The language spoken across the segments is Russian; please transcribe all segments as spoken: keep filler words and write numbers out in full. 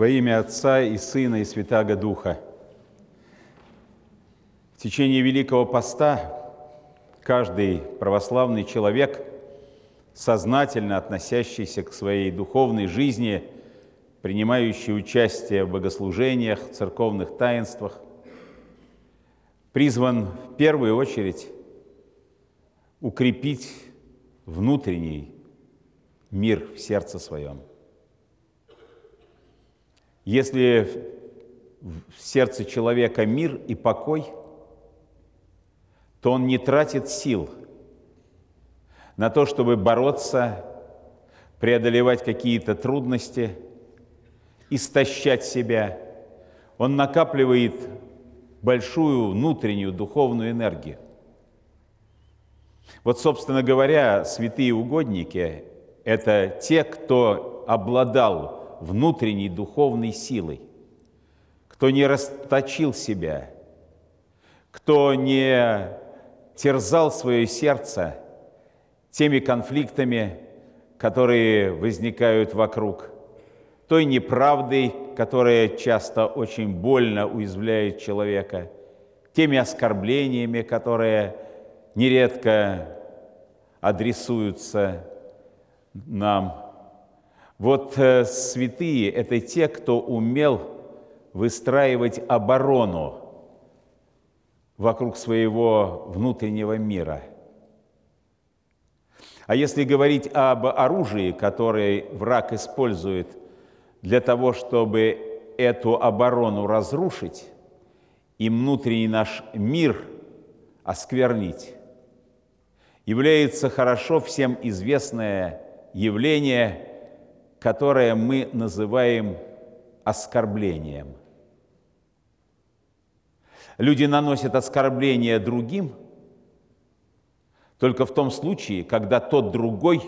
Во имя Отца и Сына и Святаго Духа. В течение Великого Поста каждый православный человек, сознательно относящийся к своей духовной жизни, принимающий участие в богослужениях, церковных таинствах, призван в первую очередь укрепить внутренний мир в сердце своем. Если в сердце человека мир и покой, то он не тратит сил на то, чтобы бороться, преодолевать какие-то трудности, истощать себя. Он накапливает большую внутреннюю духовную энергию. Вот, собственно говоря, святые угодники – это те, кто обладал внутренней духовной силой, кто не расточил себя, кто не терзал свое сердце теми конфликтами, которые возникают вокруг, той неправдой, которая часто очень больно уязвляет человека, теми оскорблениями, которые нередко адресуются нам. Вот э, святые – это те, кто умел выстраивать оборону вокруг своего внутреннего мира. А если говорить об оружии, которое враг использует для того, чтобы эту оборону разрушить и внутренний наш мир осквернить, является хорошо всем известное явление, которое мы называем оскорблением. Люди наносят оскорбление другим только в том случае, когда тот другой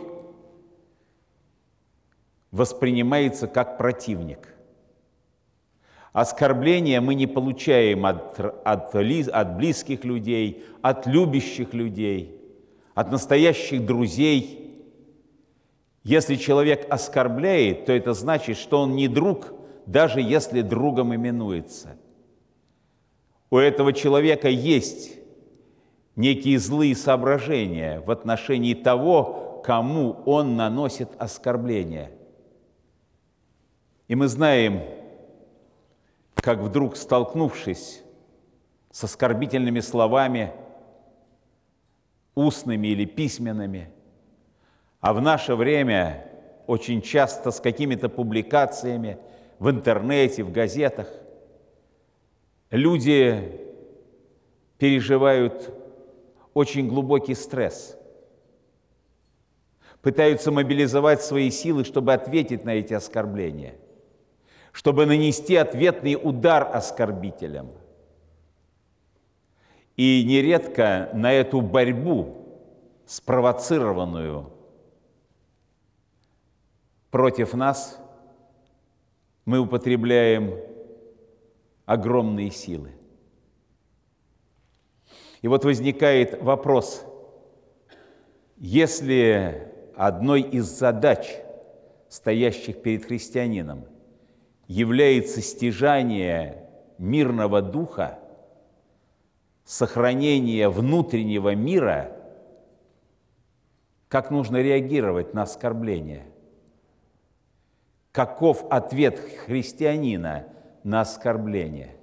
воспринимается как противник. Оскорбления мы не получаем от, от, от близких людей, от любящих людей, от настоящих друзей. Если человек оскорбляет, то это значит, что он не друг, даже если другом именуется. У этого человека есть некие злые соображения в отношении того, кому он наносит оскорбление. И мы знаем, как вдруг, столкнувшись с оскорбительными словами, устными или письменными, а в наше время очень часто с какими-то публикациями в интернете, в газетах, люди переживают очень глубокий стресс, пытаются мобилизовать свои силы, чтобы ответить на эти оскорбления, чтобы нанести ответный удар оскорбителям. И нередко на эту борьбу, спровоцированную против нас, мы употребляем огромные силы. И вот возникает вопрос, если одной из задач, стоящих перед христианином, является стяжание мирного духа, сохранение внутреннего мира, как нужно реагировать на оскорбление? Каков ответ христианина на оскорбление?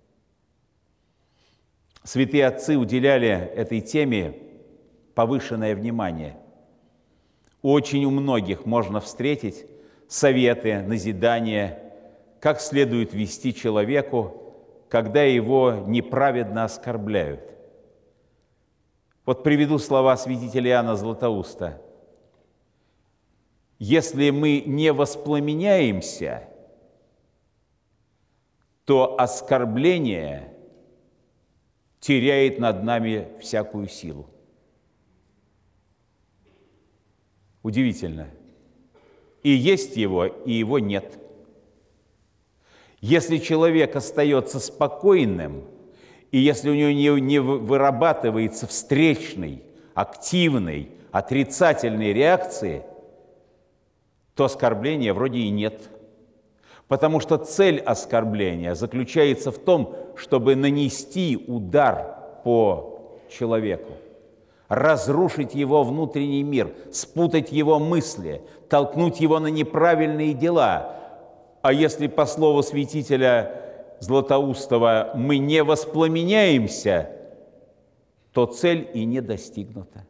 Святые отцы уделяли этой теме повышенное внимание. Очень у многих можно встретить советы, назидания, как следует вести человеку, когда его неправедно оскорбляют. Вот приведу слова святителя Иоанна Златоуста. Если мы не воспламеняемся, то оскорбление теряет над нами всякую силу. Удивительно. И есть его, и его нет. Если человек остается спокойным, и если у него не, не вырабатывается встречной, активной, отрицательной реакции, то оскорбления вроде и нет. Потому что цель оскорбления заключается в том, чтобы нанести удар по человеку, разрушить его внутренний мир, спутать его мысли, толкнуть его на неправильные дела. А если по слову святителя Златоустова мы не воспламеняемся, то цель и не достигнута.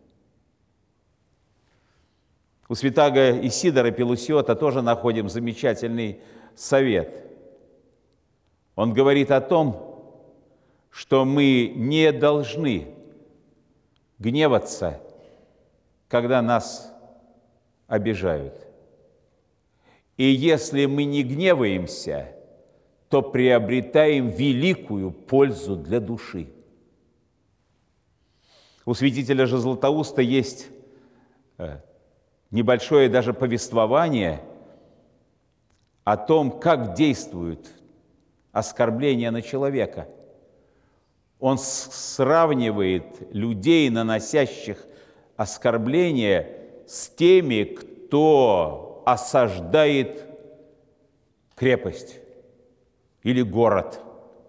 У святаго Исидора Пелусиота тоже находим замечательный совет. Он говорит о том, что мы не должны гневаться, когда нас обижают. И если мы не гневаемся, то приобретаем великую пользу для души. У святителя же Златоуста есть небольшое даже повествование о том, как действует оскорбление на человека. Он сравнивает людей, наносящих оскорбления, с теми, кто осаждает крепость или город.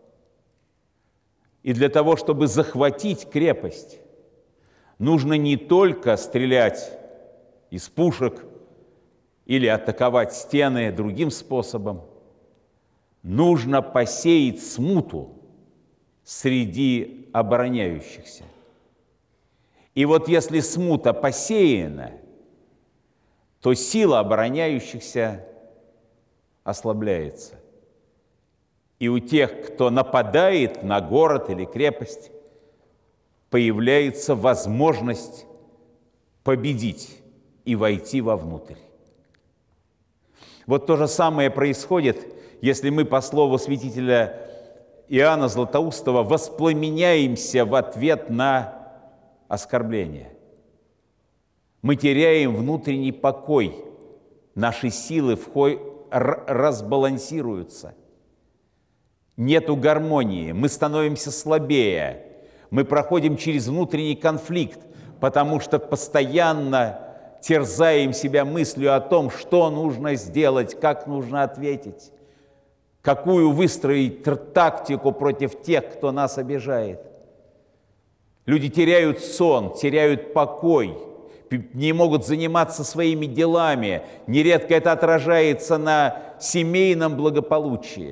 И для того, чтобы захватить крепость, нужно не только стрелять из пушек или атаковать стены другим способом, нужно посеять смуту среди обороняющихся. И вот если смута посеяна, то сила обороняющихся ослабляется. И у тех, кто нападает на город или крепость, появляется возможность победить и войти вовнутрь. Вот то же самое происходит, если мы, по слову святителя Иоанна Златоустова, воспламеняемся в ответ на оскорбление. Мы теряем внутренний покой, наши силы разбалансируются. Нету гармонии, мы становимся слабее, мы проходим через внутренний конфликт, потому что постоянно терзаем себя мыслью о том, что нужно сделать, как нужно ответить, какую выстроить тактику против тех, кто нас обижает. Люди теряют сон, теряют покой, не могут заниматься своими делами. Нередко это отражается на семейном благополучии.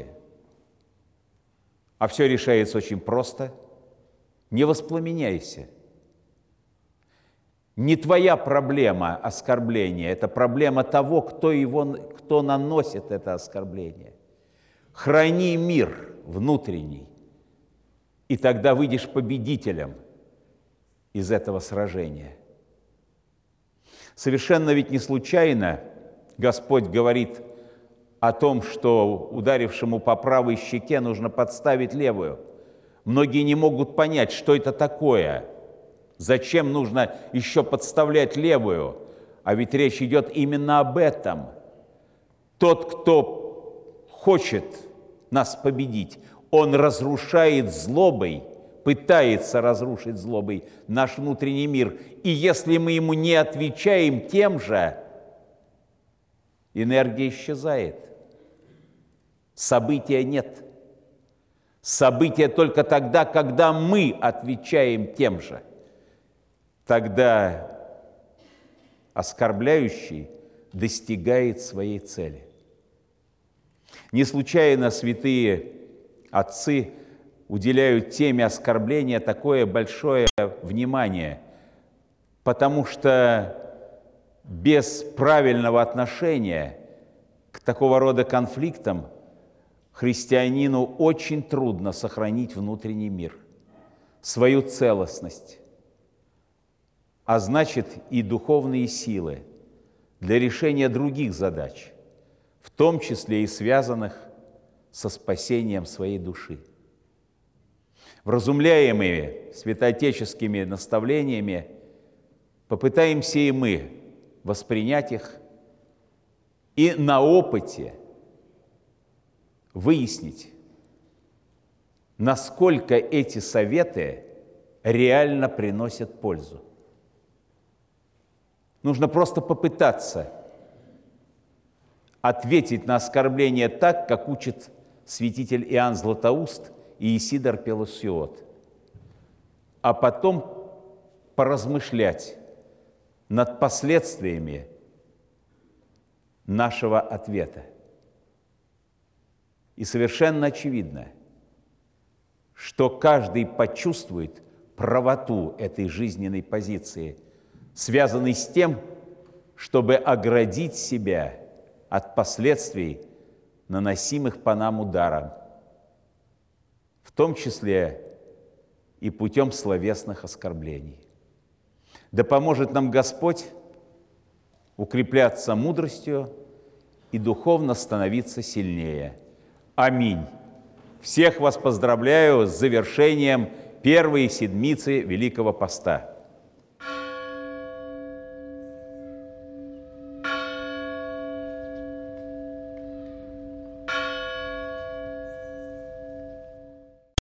А все решается очень просто. Не воспламеняйся. Не твоя проблема оскорбления, это проблема того, кто, его, кто наносит это оскорбление. Храни мир внутренний, и тогда выйдешь победителем из этого сражения. Совершенно ведь не случайно Господь говорит о том, что ударившему по правой щеке нужно подставить левую. Многие не могут понять, что это такое. Зачем нужно еще подставлять левую? А ведь речь идет именно об этом. Тот, кто хочет нас победить, он разрушает злобой, пытается разрушить злобой наш внутренний мир. И если мы ему не отвечаем тем же, энергия исчезает. События нет. События только тогда, когда мы отвечаем тем же. Тогда оскорбляющий достигает своей цели. Не случайно святые отцы уделяют теме оскорбления такое большое внимание, потому что без правильного отношения к такого рода конфликтам христианину очень трудно сохранить внутренний мир, свою целостность, а значит и духовные силы для решения других задач, в том числе и связанных со спасением своей души. Вразумляемые святоотеческими наставлениями, попытаемся и мы воспринять их и на опыте выяснить, насколько эти советы реально приносят пользу. Нужно просто попытаться ответить на оскорбление так, как учит святитель Иоанн Златоуст и Исидор Пелусиот, а потом поразмышлять над последствиями нашего ответа. И совершенно очевидно, что каждый почувствует правоту этой жизненной позиции, связанной с тем, чтобы оградить себя от последствий, наносимых по нам ударом, в том числе и путем словесных оскорблений. Да поможет нам Господь укрепляться мудростью и духовно становиться сильнее. Аминь. Всех вас поздравляю с завершением первой седмицы Великого Поста.